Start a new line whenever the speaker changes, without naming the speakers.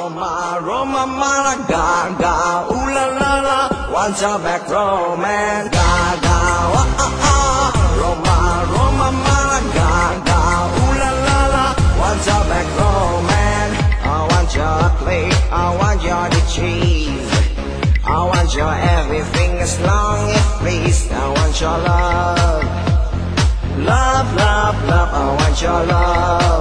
Roma, Roma, Mala, Gaga, ooh la la la, want your back romance, Gaga, Roma, Roma, Mala, Gaga, ooh la la la, want your back romance. I want your plate, I want your cheese, I want your everything as long as please. I want your love, love, love, love, I want your love.